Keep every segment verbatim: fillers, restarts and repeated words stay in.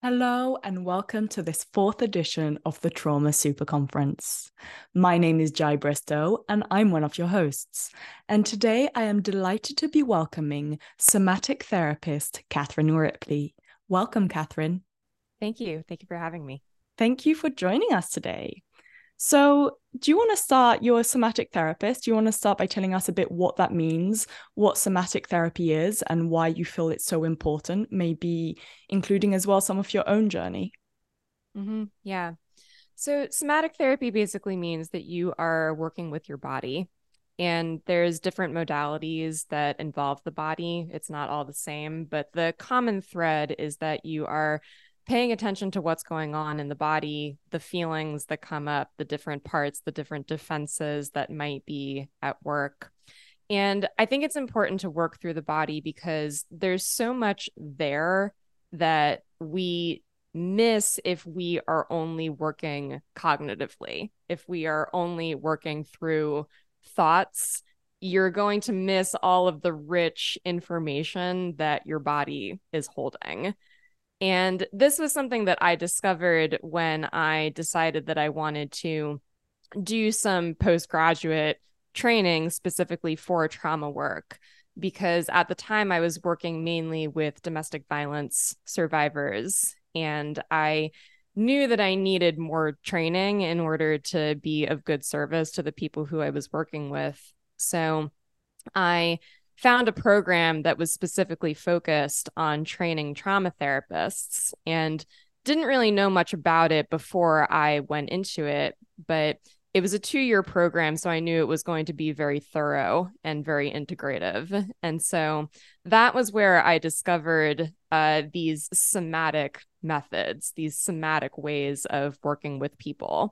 Hello and welcome to this fourth edition of the Trauma Super Conference. My name is Jai Bristow and I'm one of your hosts. And today I am delighted to be welcoming somatic therapist Catherine Ripley. Welcome, Catherine. Thank you. Thank you for having me. Thank you for joining us today. So, do you want to start? You're a somatic therapist. Do you want to start by telling us a bit what that means, what somatic therapy is, and why you feel it's so important, maybe including as well some of your own journey? Mm-hmm. Yeah. So somatic therapy basically means that you are working with your body, and there's different modalities that involve the body. It's not all the same, but the common thread is that you are paying attention to what's going on in the body, the feelings that come up, the different parts, the different defenses that might be at work. And I think it's important to work through the body because there's so much there that we miss if we are only working cognitively. If we are only working through thoughts, you're going to miss all of the rich information that your body is holding. And this was something that I discovered when I decided that I wanted to do some postgraduate training specifically for trauma work. Because at the time I was working mainly with domestic violence survivors, and I knew that I needed more training in order to be of good service to the people who I was working with. So I found a program that was specifically focused on training trauma therapists and didn't really know much about it before I went into it, but it was a two-year program, so I knew it was going to be very thorough and very integrative. And so that was where I discovered uh, these somatic methods, these somatic ways of working with people.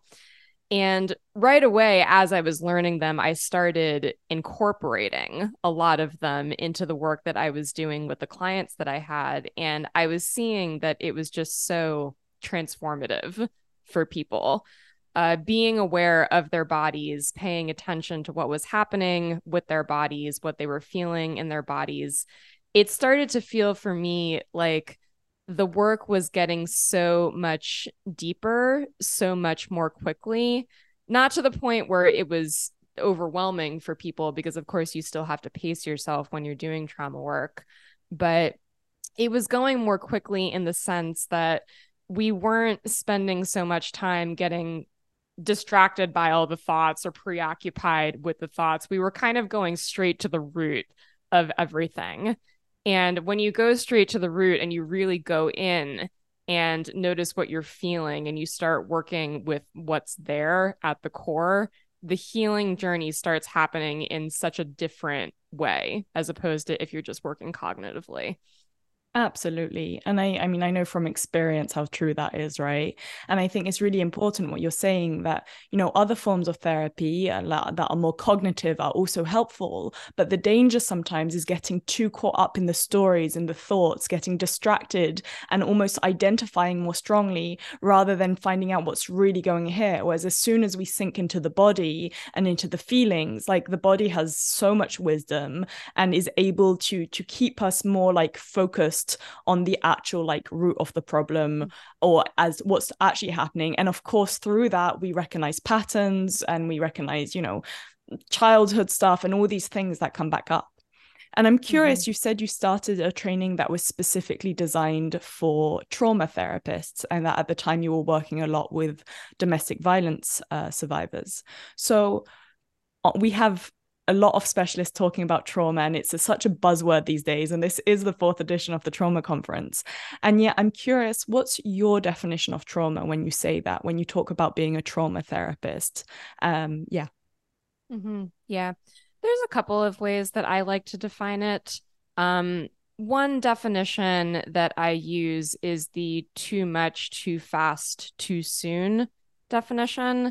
And right away, as I was learning them, I started incorporating a lot of them into the work that I was doing with the clients that I had. And I was seeing that it was just so transformative for people. Uh, being aware of their bodies, paying attention to what was happening with their bodies, what they were feeling in their bodies. It started to feel for me like the work was getting so much deeper, so much more quickly, not to the point where it was overwhelming for people, because of course you still have to pace yourself when you're doing trauma work, but it was going more quickly in the sense that we weren't spending so much time getting distracted by all the thoughts or preoccupied with the thoughts. We were kind of going straight to the root of everything. And when you go straight to the root and you really go in and notice what you're feeling and you start working with what's there at the core, the healing journey starts happening in such a different way as opposed to if you're just working cognitively. Absolutely. And I, I mean, I know from experience how true that is, right? And I think it's really important what you're saying that, you know, other forms of therapy uh, that are more cognitive are also helpful. But the danger sometimes is getting too caught up in the stories and the thoughts, getting distracted and almost identifying more strongly rather than finding out what's really going here. Whereas as soon as we sink into the body and into the feelings, like the body has so much wisdom and is able to to keep us more like focused on the actual like root of the problem or as what's actually happening. And of course through that we recognize patterns and we recognize, you know, childhood stuff and all these things that come back up. And I'm curious, Mm-hmm. you said you started a training that was specifically designed for trauma therapists and that at the time you were working a lot with domestic violence uh, survivors. So uh, we have a lot of specialists talking about trauma, and it's a, such a buzzword these days. And this is the fourth edition of the Trauma Conference. And yet, I'm curious, what's your definition of trauma when you say that, when you talk about being a trauma therapist? Um, yeah. Mm-hmm. Yeah. There's a couple of ways that I like to define it. Um, one definition that I use is the too much, too fast, too soon definition.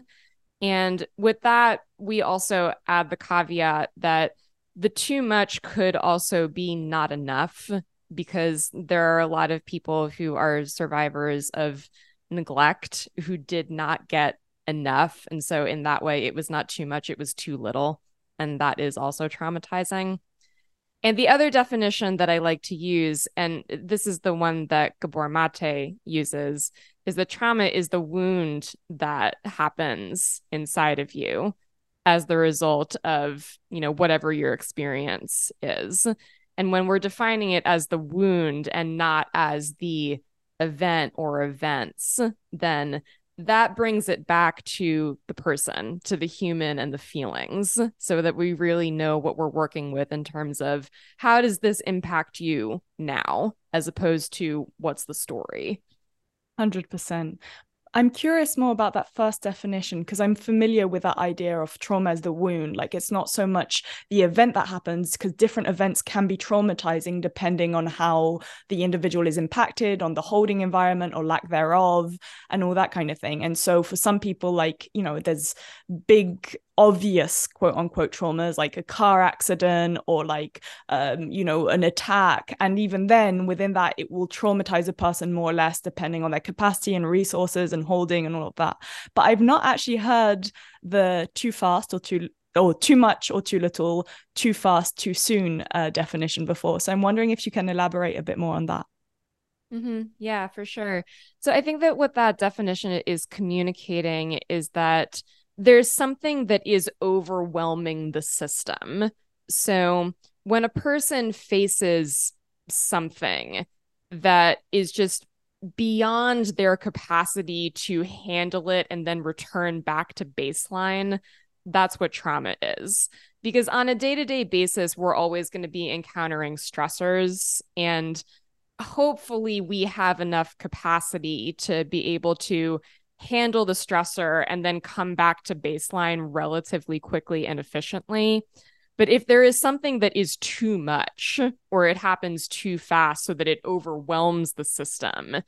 And with that, we also add the caveat that the too much could also be not enough, because there are a lot of people who are survivors of neglect who did not get enough. And so, in that way, it was not too much, it was too little. And that is also traumatizing. And the other definition that I like to use, and this is the one that Gabor Mate uses, is that trauma is the wound that happens inside of you as the result of, you know, whatever your experience is. And when we're defining it as the wound and not as the event or events, then that brings it back to the person, to the human and the feelings, so that we really know what we're working with in terms of how does this impact you now, as opposed to what's the story. one hundred percent. I'm curious more about that first definition because I'm familiar with that idea of trauma as the wound. Like it's not so much the event that happens, because different events can be traumatizing depending on how the individual is impacted, on the holding environment or lack thereof, and all that kind of thing. And so for some people, like, you know, there's big obvious quote unquote traumas like a car accident or like um you know an attack, and even then within that it will traumatize a person more or less depending on their capacity and resources and holding and all of that. But I've not actually heard the too fast or too or too much or too little, too fast, too soon uh, definition before, so I'm wondering if you can elaborate a bit more on that. Mm-hmm. Yeah, for sure. So I think that what that definition is communicating is that there's something that is overwhelming the system. So when a person faces something that is just beyond their capacity to handle it and then return back to baseline, that's what trauma is. Because on a day-to-day basis, we're always going to be encountering stressors, and hopefully we have enough capacity to be able to handle the stressor and then come back to baseline relatively quickly and efficiently. But if there is something that is too much or it happens too fast so that it overwhelms the system,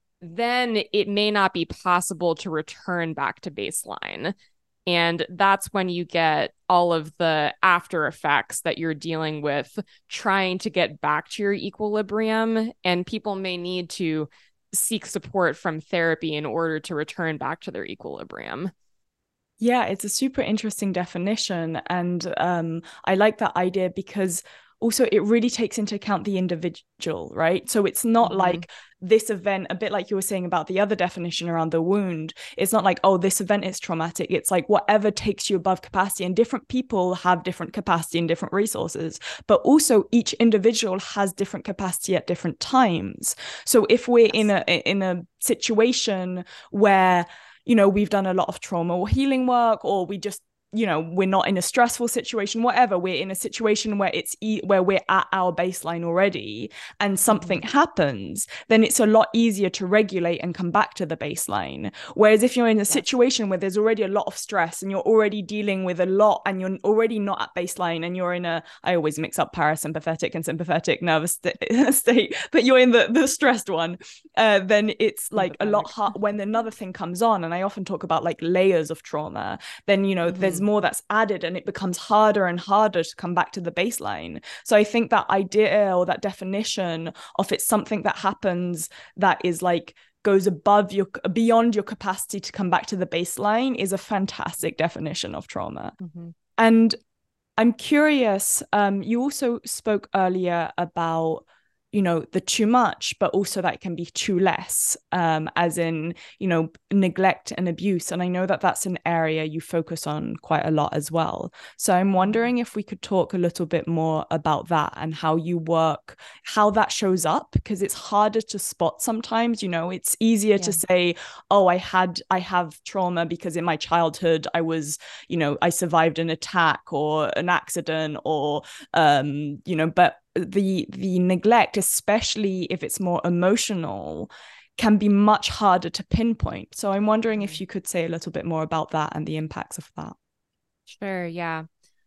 then it may not be possible to return back to baseline. And that's when you get all of the after effects that you're dealing with trying to get back to your equilibrium. And people may need to seek support from therapy in order to return back to their equilibrium. Yeah, it's a super interesting definition. And um, I like that idea because also it really takes into account the individual, right? So it's not mm-hmm. like this event, a bit like you were saying about the other definition around the wound. It's not like, oh, this event is traumatic. It's like whatever takes you above capacity, and different people have different capacity and different resources, but also each individual has different capacity at different times. So if we're yes. in a in a situation where, you know, we've done a lot of trauma or healing work, or we just, you know, we're not in a stressful situation, whatever, we're in a situation where it's e- where we're at our baseline already and something mm-hmm. happens, then it's a lot easier to regulate and come back to the baseline. Whereas if you're in a yes. situation where there's already a lot of stress and you're already dealing with a lot and you're already not at baseline and you're in a, I always mix up parasympathetic and sympathetic nervous st- state, but you're in the, the stressed one, uh, then it's like a lot hard when another thing comes on. And I often talk about like layers of trauma, then, you know, mm-hmm. there's more that's added and it becomes harder and harder to come back to the baseline. So I think that idea or that definition of it's something that happens that is like goes above your beyond your capacity to come back to the baseline is a fantastic definition of trauma. Mm-hmm. And I'm curious, um, you also spoke earlier about, you know, the too much, but also that can be too less, um, as in, you know, neglect and abuse. And I know that that's an area you focus on quite a lot as well. So I'm wondering if we could talk a little bit more about that and how you work, how that shows up, because it's harder to spot sometimes. You know, it's easier yeah. to say, oh, I had, I have trauma because in my childhood I was, you know, I survived an attack or an accident or, um, you know, but the the neglect, especially if it's more emotional, can be much harder to pinpoint. So I'm wondering if you could say a little bit more about that and the impacts of that. Sure, yeah.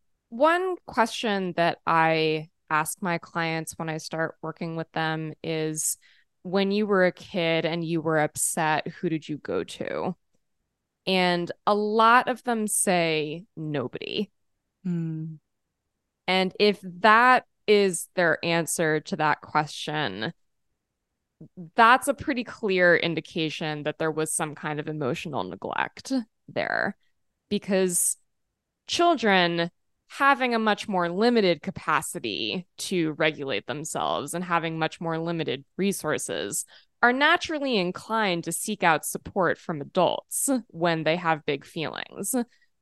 One question that I ask my clients when I start working with them is, when you were a kid and you were upset, who did you go to? And a lot of them say nobody. Mm. And if that is their answer to that question, that's a pretty clear indication that there was some kind of emotional neglect there, because children having a much more limited capacity to regulate themselves and having much more limited resources are naturally inclined to seek out support from adults when they have big feelings.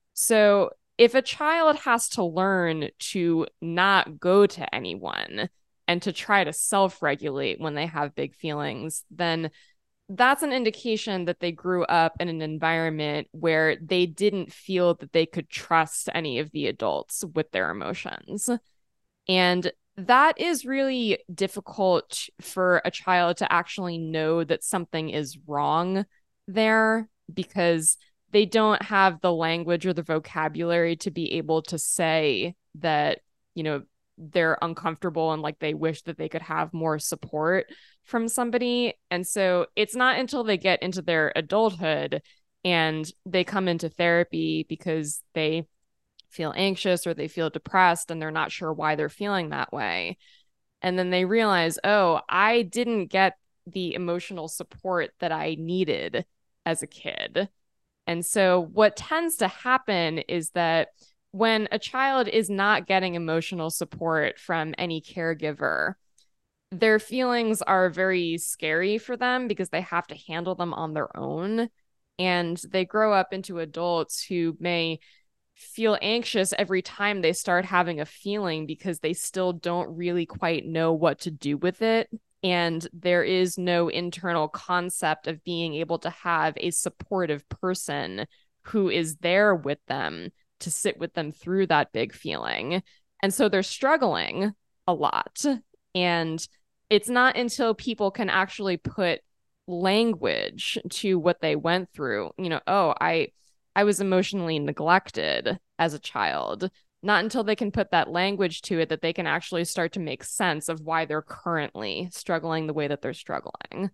So if a child has to learn to not go to anyone and to try to self-regulate when they have big feelings, then that's an indication that they grew up in an environment where they didn't feel that they could trust any of the adults with their emotions. And that is really difficult for a child to actually know that something is wrong there, because they don't have the language or the vocabulary to be able to say that, you know, they're uncomfortable and like they wish that they could have more support from somebody. And so it's not until they get into their adulthood and they come into therapy because they feel anxious or they feel depressed and they're not sure why they're feeling that way. And then they realize, oh, I didn't get the emotional support that I needed as a kid. And so what tends to happen is that when a child is not getting emotional support from any caregiver, their feelings are very scary for them because they have to handle them on their own. And they grow up into adults who may feel anxious every time they start having a feeling because they still don't really quite know what to do with it. And there is no internal concept of being able to have a supportive person who is there with them to sit with them through that big feeling. And so they're struggling a lot. And it's not until people can actually put language to what they went through, you know, oh, I I was emotionally neglected as a child. Not until they can put that language to it that they can actually start to make sense of why they're currently struggling the way that they're struggling.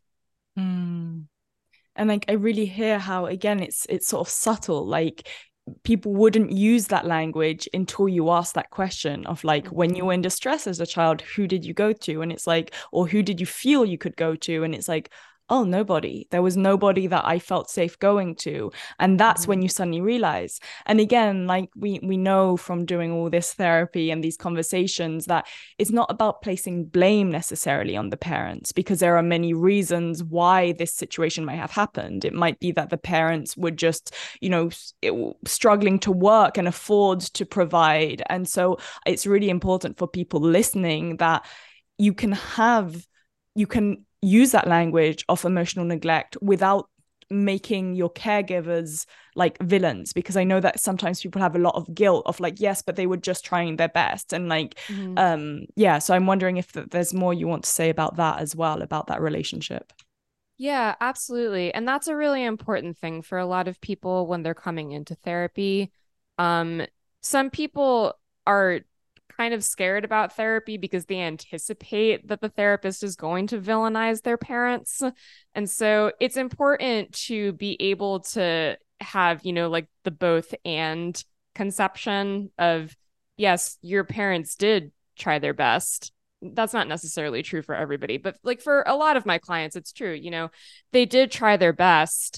Mm. And like, I really hear how, again, it's it's sort of subtle. Like, people wouldn't use that language until you ask that question of like, mm-hmm. when you were in distress as a child, who did you go to? And it's like, or who did you feel you could go to? And it's like, oh, nobody. There was nobody that I felt safe going to. And that's mm-hmm. when you suddenly realize. And again, like we we know from doing all this therapy and these conversations that it's not about placing blame necessarily on the parents, because there are many reasons why this situation might have happened. It might be that the parents were just, you know, it, struggling to work and afford to provide. And so it's really important for people listening that you can have, you can use that language of emotional neglect without making your caregivers like villains, because I know that sometimes people have a lot of guilt of like, yes, but they were just trying their best. And like, mm-hmm. um, yeah, so I'm wondering if th- there's more you want to say about that as well, about that relationship. Yeah, absolutely. And that's a really important thing for a lot of people when they're coming into therapy. Um, some people are kind of scared about therapy because they anticipate that the therapist is going to villainize their parents. And so it's important to be able to have, you know, like the both and conception of, yes, your parents did try their best. That's not necessarily true for everybody, but like for a lot of my clients, it's true. You know, they did try their best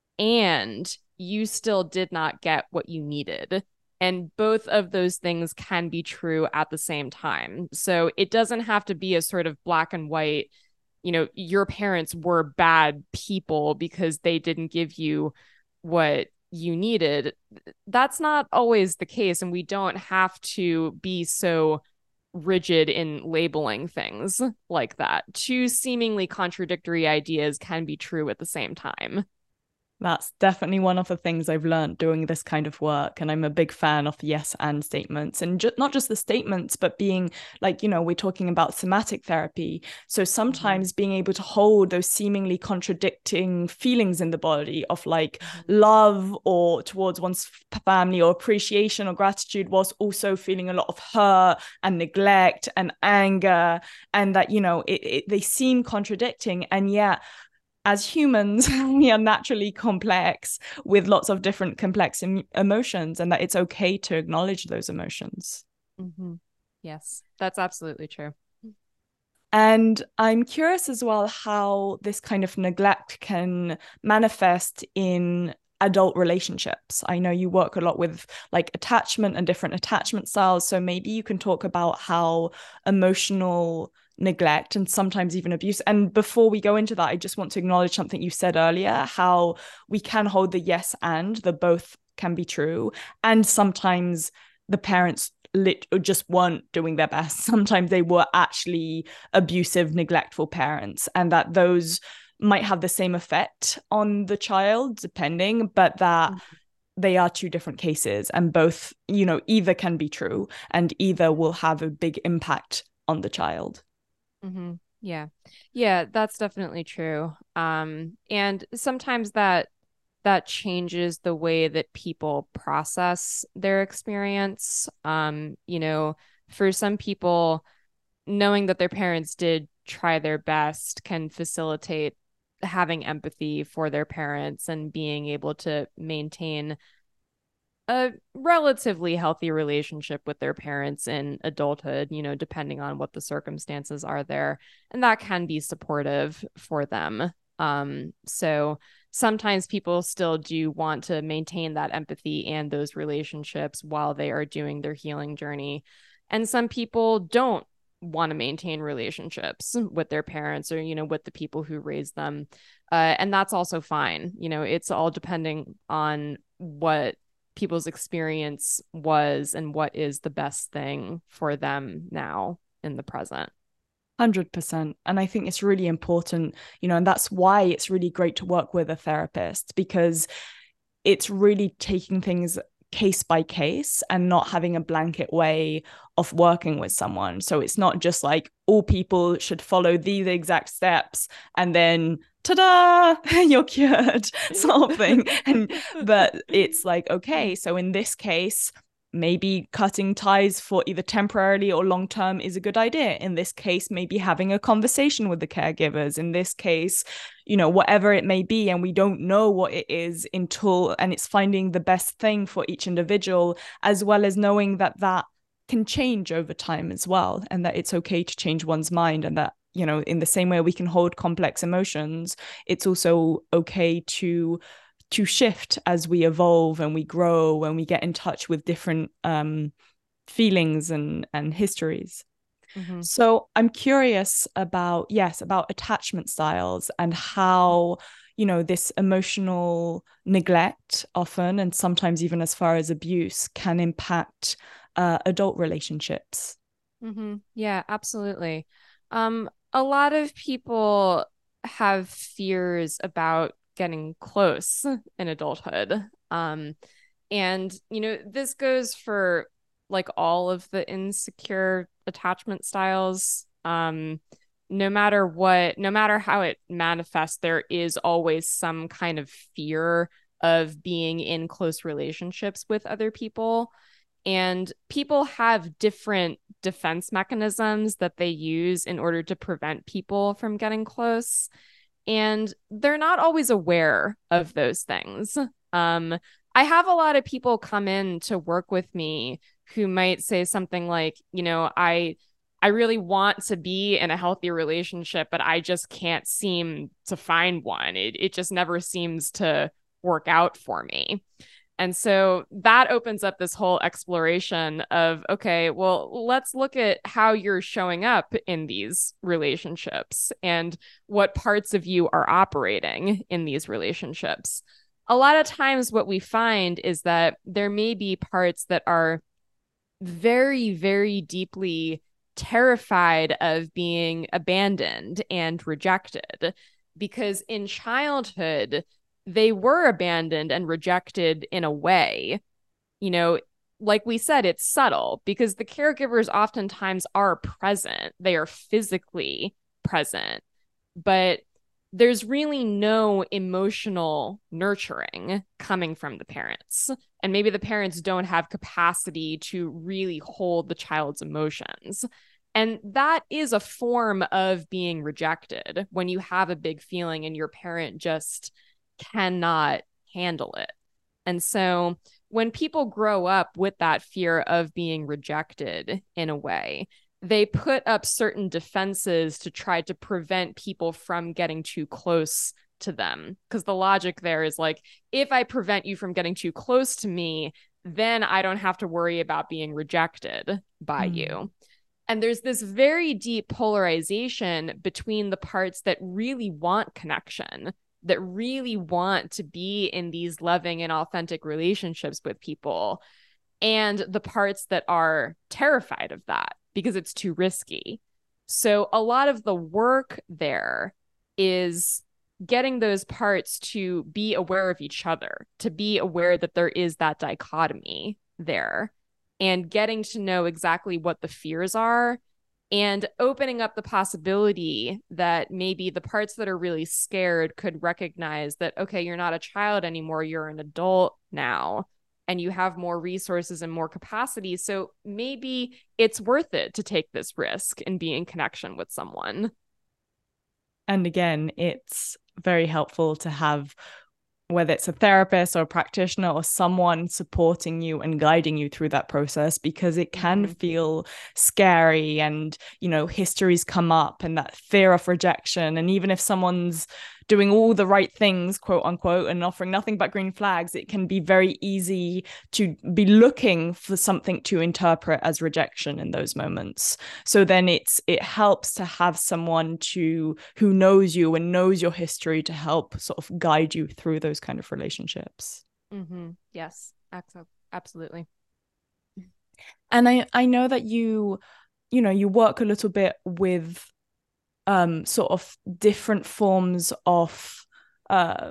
and you still did not get what you needed. And both of those things can be true at the same time. So it doesn't have to be a sort of black and white, you know, your parents were bad people because they didn't give you what you needed. That's not always the case. And we don't have to be so rigid in labeling things like that. Two seemingly contradictory ideas can be true at the same time. That's definitely one of the things I've learned doing this kind of work. And I'm a big fan of yes and statements, and ju- not just the statements, but being like, you know, we're talking about somatic therapy. So sometimes mm-hmm. being able to hold those seemingly contradicting feelings in the body of like mm-hmm. love or towards one's family or appreciation or gratitude, whilst also feeling a lot of hurt and neglect and anger. And that, you know, it, it, they seem contradicting. And yet, as humans, we are naturally complex with lots of different complex em- emotions, and that it's okay to acknowledge those emotions. Mm-hmm. Yes, that's absolutely true. And I'm curious as well how this kind of neglect can manifest in adult relationships. I know you work a lot with like attachment and different attachment styles. So maybe you can talk about how emotional neglect and sometimes even abuse. And before we go into that, I just want to acknowledge something you said earlier, how we can hold the yes and the both can be true. And sometimes the parents lit just weren't doing their best. Sometimes they were actually abusive, neglectful parents, and that those might have the same effect on the child, depending, but that mm-hmm. they are two different cases, and both, you know, either can be true and either will have a big impact on the child. Mm-hmm. Yeah. Yeah, that's definitely true. Um, and sometimes that that changes the way that people process their experience. Um, you know, for some people, knowing that their parents did try their best can facilitate having empathy for their parents and being able to maintain a relatively healthy relationship with their parents in adulthood, you know, depending on what the circumstances are there. And that can be supportive for them. Um, so sometimes people still do want to maintain that empathy and those relationships while they are doing their healing journey. And some people don't want to maintain relationships with their parents or, you know, with the people who raised them. Uh, and that's also fine. You know, it's all depending on what people's experience was and what is the best thing for them now in the present. one hundred percent. And I think it's really important, you know, and that's why it's really great to work with a therapist, because it's really taking things case by case and not having a blanket way of working with someone. So it's not just like all people should follow these exact steps and then ta-da, you're cured sort of thing. And but it's like, okay, so in this case, maybe cutting ties for either temporarily or long term is a good idea. In this case, maybe having a conversation with the caregivers. In this case, you know, whatever it may be. And we don't know what it is until, and it's finding the best thing for each individual, as well as knowing that that can change over time as well. And that it's okay to change one's mind. And that, you know, in the same way we can hold complex emotions, it's also okay to to shift as we evolve and we grow and we get in touch with different um, feelings and, and histories. Mm-hmm. So I'm curious about, yes, about attachment styles and how, you know, this emotional neglect often, and sometimes even as far as abuse, can impact uh, adult relationships. Mm-hmm. Yeah, absolutely. Um, a lot of people have fears about getting close in adulthood. Um, and, you know, this goes for like all of the insecure attachment styles. Um, no matter what, no matter how it manifests, there is always some kind of fear of being in close relationships with other people. And people have different defense mechanisms that they use in order to prevent people from getting close. And they're not always aware of those things. Um, I have a lot of people come in to work with me who might say something like, you know, I I really want to be in a healthy relationship, but I just can't seem to find one. It it just never seems to work out for me. And so that opens up this whole exploration of, okay, well, let's look at how you're showing up in these relationships and what parts of you are operating in these relationships. A lot of times what we find is that there may be parts that are very, very deeply terrified of being abandoned and rejected, because in childhood, they were abandoned and rejected in a way, you know, like we said, it's subtle because the caregivers oftentimes are present. They are physically present, but there's really no emotional nurturing coming from the parents. And maybe the parents don't have capacity to really hold the child's emotions. And that is a form of being rejected when you have a big feeling and your parent just cannot handle it. And so when people grow up with that fear of being rejected in a way, they put up certain defenses to try to prevent people from getting too close to them, because the logic there is like, if I prevent you from getting too close to me, then I don't have to worry about being rejected by mm. you. And there's this very deep polarization between the parts that really want connection, that really want to be in these loving and authentic relationships with people, and the parts that are terrified of that because it's too risky. So a lot of the work there is getting those parts to be aware of each other, to be aware that there is that dichotomy there, and getting to know exactly what the fears are, and opening up the possibility that maybe the parts that are really scared could recognize that, okay, you're not a child anymore, you're an adult now, and you have more resources and more capacity. So maybe it's worth it to take this risk and be in connection with someone. And again, it's very helpful to have, whether it's a therapist or a practitioner or someone supporting you and guiding you through that process, because it can mm-hmm. feel scary, and, you know, histories come up and that fear of rejection. And even if someone's doing all the right things, quote unquote, and offering nothing but green flags, it can be very easy to be looking for something to interpret as rejection in those moments. So then it's it helps to have someone to who knows you and knows your history to help sort of guide you through those kind of relationships. Mm-hmm. Yes, absolutely. And I I know that you you know you work a little bit with um sort of different forms of uh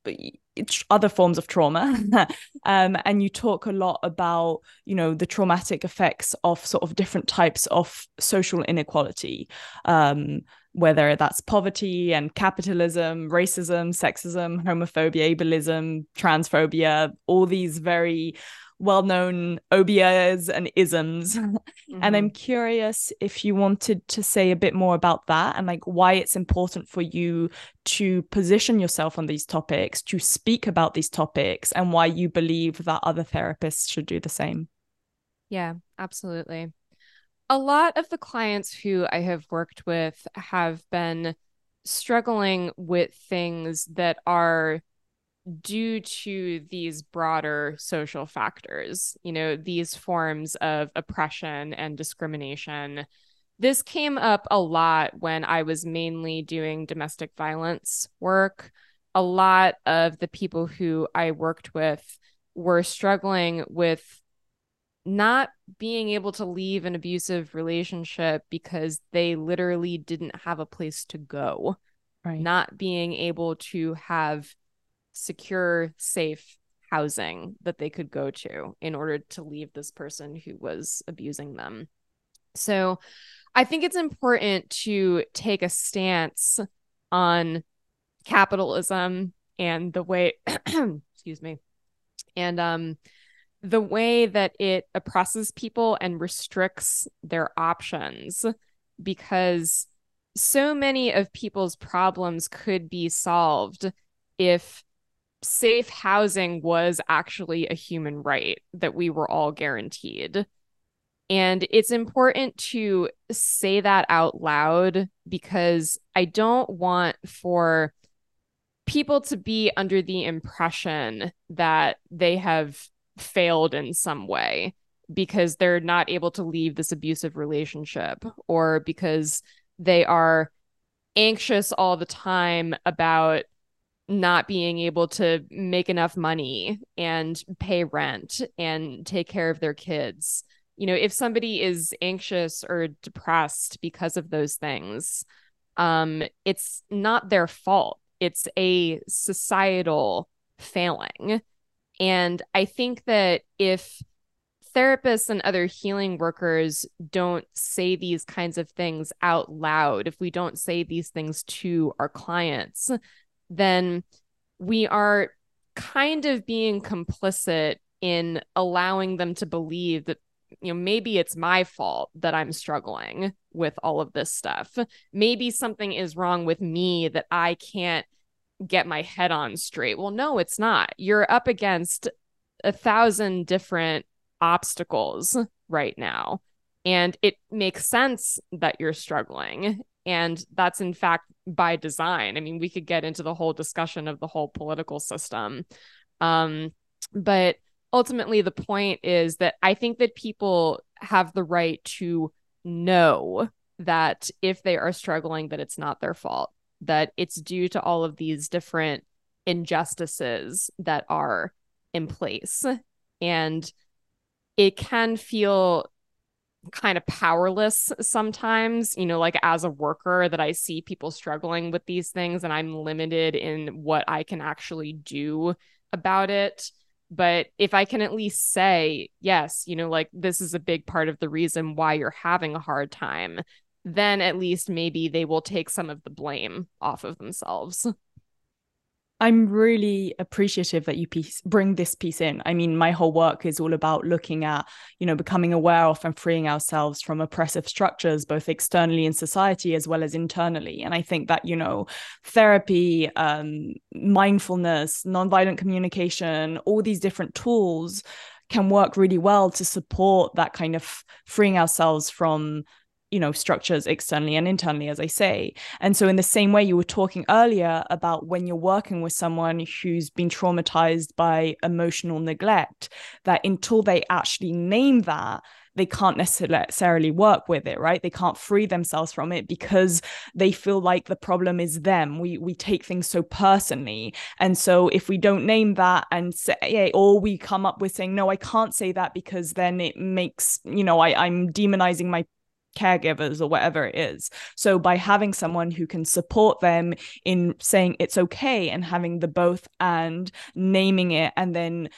other forms of trauma um and you talk a lot about, you know, the traumatic effects of sort of different types of social inequality, um whether that's poverty and capitalism, racism, sexism, homophobia, ableism, transphobia, all these very well-known obias and isms. Mm-hmm. And I'm curious if you wanted to say a bit more about that and like why it's important for you to position yourself on these topics, to speak about these topics, and why you believe that other therapists should do the same. Yeah, absolutely. A lot of the clients who I have worked with have been struggling with things that are due to these broader social factors, you know, these forms of oppression and discrimination. This came up a lot when I was mainly doing domestic violence work. A lot of the people who I worked with were struggling with not being able to leave an abusive relationship because they literally didn't have a place to go. Right. Not being able to have secure, safe housing that they could go to in order to leave this person who was abusing them. So I think it's important to take a stance on capitalism and the way, excuse me, and um, the way that it oppresses people and restricts their options, because so many of people's problems could be solved if safe housing was actually a human right that we were all guaranteed. And it's important to say that out loud, because I don't want for people to be under the impression that they have failed in some way because they're not able to leave this abusive relationship, or because they are anxious all the time about not being able to make enough money and pay rent and take care of their kids. You know, if somebody is anxious or depressed because of those things, um, it's not their fault. It's a societal failing. And I think that if therapists and other healing workers don't say these kinds of things out loud, if we don't say these things to our clients, then we are kind of being complicit in allowing them to believe that, you know, maybe it's my fault that I'm struggling with all of this stuff. Maybe something is wrong with me that I can't get my head on straight. Well, no, it's not. You're up against a thousand different obstacles right now, and it makes sense that you're struggling. And that's in fact by design. I mean, we could get into the whole discussion of the whole political system. Um, but ultimately, the point is that I think that people have the right to know that if they are struggling, that it's not their fault, that it's due to all of these different injustices that are in place. And it can feel kind of powerless sometimes, you know, like as a worker, that I see people struggling with these things and I'm limited in what I can actually do about it. But if I can at least say, yes, you know, like this is a big part of the reason why you're having a hard time, then at least maybe they will take some of the blame off of themselves. I'm really appreciative that you piece, bring this piece in. I mean, my whole work is all about looking at, you know, becoming aware of and freeing ourselves from oppressive structures, both externally in society as well as internally. And I think that, you know, therapy, um, mindfulness, nonviolent communication, all these different tools can work really well to support that kind of freeing ourselves from, you know, structures externally and internally, as I say. And so in the same way you were talking earlier about when you're working with someone who's been traumatized by emotional neglect, that until they actually name that, they can't necessarily work with it, right? They can't free themselves from it because they feel like the problem is them. We we take things so personally. And so if we don't name that and say, or we come up with saying, no, I can't say that because then it makes, you know, I, I'm demonizing my caregivers or whatever it is. So by having someone who can support them in saying it's okay and having the both and naming it and then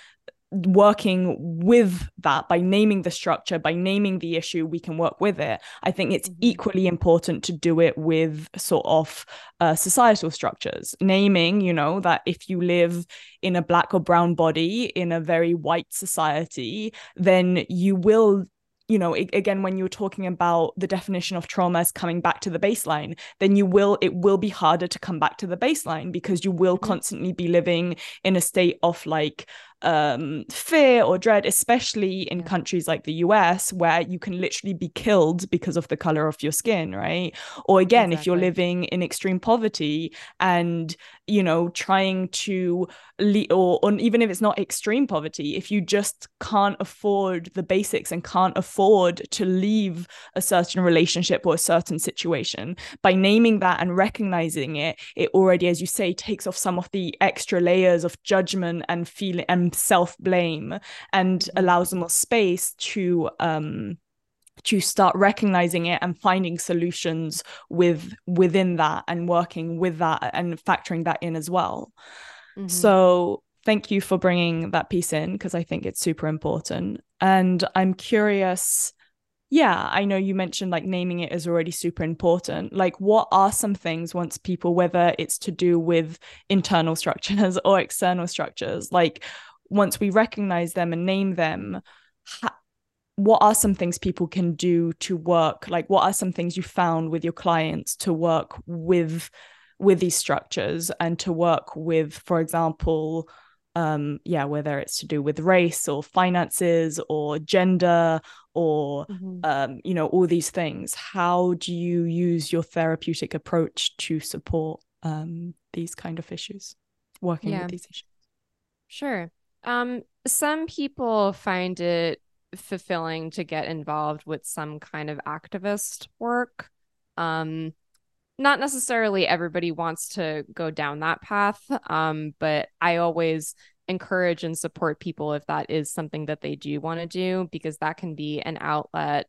working with that by naming the structure, by naming the issue, we can work with it. I think it's mm-hmm. equally important to do it with sort of uh, societal structures, naming, you know, that if you live in a black or brown body in a very white society, then you will, you know, it, again, when you're talking about the definition of trauma as coming back to the baseline, then you will, it will be harder to come back to the baseline because you will mm-hmm. constantly be living in a state of like um, fear or dread, especially in yeah. countries like the U S where you can literally be killed because of the color of your skin, right? Or again, exactly. if you're living in extreme poverty and, you know, trying to, le- or, or even if it's not extreme poverty, if you just can't afford the basics and can't afford to leave a certain relationship or a certain situation, by naming that and recognizing it, it already, as you say, takes off some of the extra layers of judgment and feeling and self-blame and mm-hmm. allows them more space to um to start recognizing it and finding solutions with within that and working with that and factoring that in as well. Mm-hmm. So thank you for bringing that piece in because I think it's super important. And I'm curious, yeah, I know you mentioned like naming it is already super important. Like what are some things once people, whether it's to do with internal structures or external structures, like once we recognize them and name them, ha- what are some things people can do to work? Like what are some things you found with your clients to work with with these structures and to work with, for example, um, yeah, whether it's to do with race or finances or gender or, mm-hmm. um, you know, all these things. How do you use your therapeutic approach to support um, these kind of issues, working yeah. with these issues? Sure. Um, some people find it fulfilling to get involved with some kind of activist work. Um, not necessarily everybody wants to go down that path, um, but I always encourage and support people if that is something that they do want to do, because that can be an outlet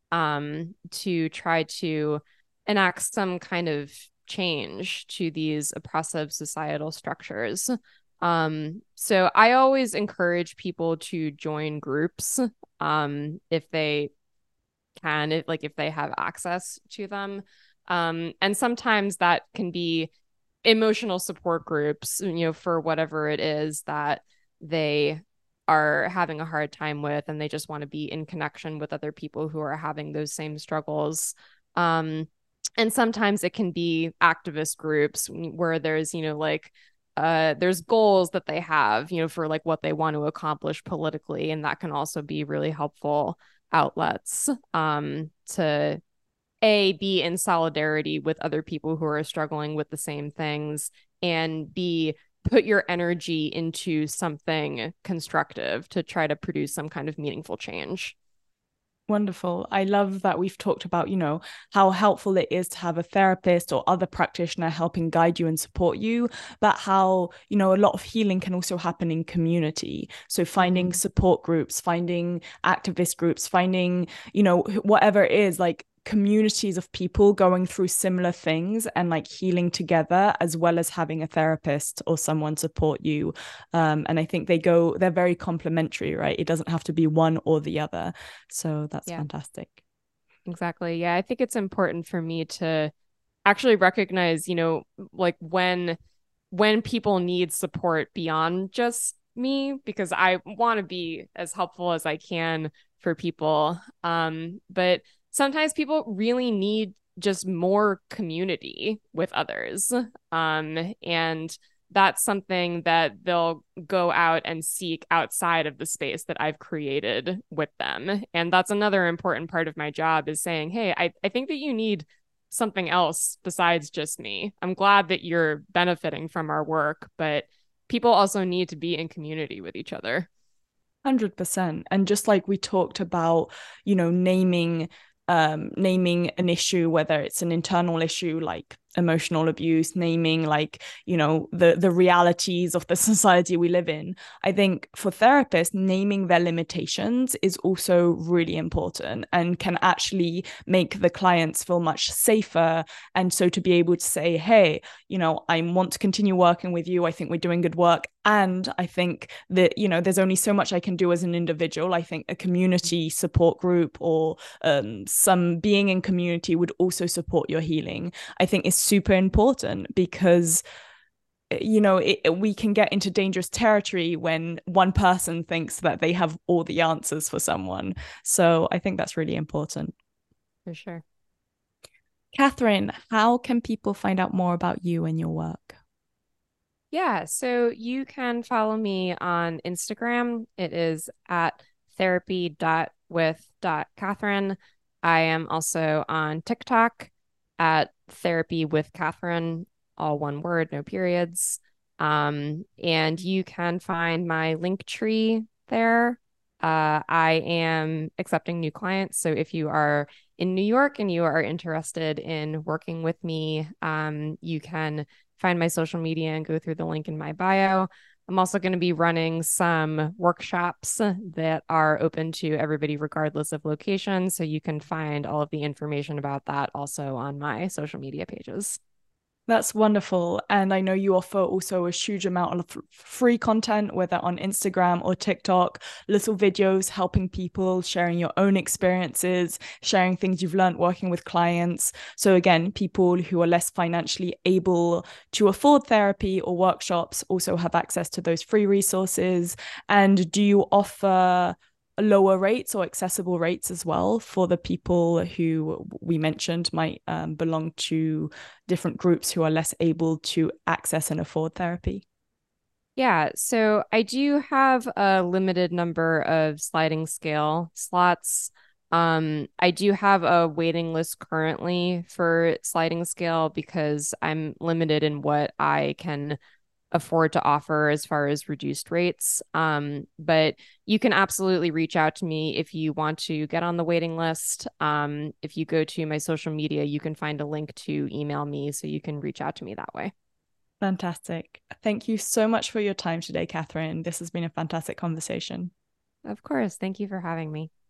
um, to try to enact some kind of change to these oppressive societal structures. Um, so I always encourage people to join groups um, if they can, if, like if they have access to them. Um, and sometimes that can be emotional support groups, you know, for whatever it is that they are having a hard time with, and they just want to be in connection with other people who are having those same struggles. Um, and sometimes it can be activist groups where there's, you know, like, uh, there's goals that they have, you know, for like what they want to accomplish politically. And that can also be really helpful outlets um, to A, be in solidarity with other people who are struggling with the same things, and B, put your energy into something constructive to try to produce some kind of meaningful change. Wonderful. I love that we've talked about, you know, how helpful it is to have a therapist or other practitioner helping guide you and support you, but how, you know, a lot of healing can also happen in community. So finding mm-hmm. support groups, finding activist groups, finding, you know, whatever it is, like communities of people going through similar things and like healing together, as well as having a therapist or someone support you. Um, and I think they go, they're very complementary, right? It doesn't have to be one or the other. So that's yeah. fantastic. Exactly. Yeah. I think it's important for me to actually recognize, you know, like when, when people need support beyond just me, because I want to be as helpful as I can for people. Um, but sometimes people really need just more community with others. Um, and that's something that they'll go out and seek outside of the space that I've created with them. And that's another important part of my job, is saying, hey, I, I think that you need something else besides just me. I'm glad that you're benefiting from our work, but people also need to be in community with each other. one hundred percent. And just like we talked about, you know, naming um naming an issue, whether it's an internal issue like emotional abuse, naming like, you know, the the realities of the society we live in. I think for therapists, naming their limitations is also really important and can actually make the clients feel much safer. And so to be able to say, hey, you know, I want to continue working with you, I think we're doing good work, and I think that, you know, there's only so much I can do as an individual. I think a community support group or um, some being in community would also support your healing. I think is super important, because you know it, we can get into dangerous territory when one person thinks that they have all the answers for someone. So I think that's really important. For sure. Catherine, how can people find out more about you and your work? Yeah, so you can follow me on Instagram. It is at therapy dot with dot Catherine. I am also on TikTok at therapy with Catherine, all one word, no periods. Um, and you can find my link tree there. Uh, I am accepting new clients. So if you are in New York and you are interested in working with me, um, you can find my social media and go through the link in my bio. I'm also going to be running some workshops that are open to everybody, regardless of location. So you can find all of the information about that also on my social media pages. That's wonderful. And I know you offer also a huge amount of free content, whether on Instagram or TikTok, little videos helping people, sharing your own experiences, sharing things you've learned working with clients. So again, people who are less financially able to afford therapy or workshops also have access to those free resources. And do you offer lower rates or accessible rates as well for the people who we mentioned might um, belong to different groups who are less able to access and afford therapy? Yeah, so I do have a limited number of sliding scale slots. Um, I do have a waiting list currently for sliding scale because I'm limited in what I can afford to offer as far as reduced rates. Um, but you can absolutely reach out to me if you want to get on the waiting list. Um, if you go to my social media, you can find a link to email me, so you can reach out to me that way. Fantastic. Thank you so much for your time today, Catherine. This has been a fantastic conversation. Of course. Thank you for having me.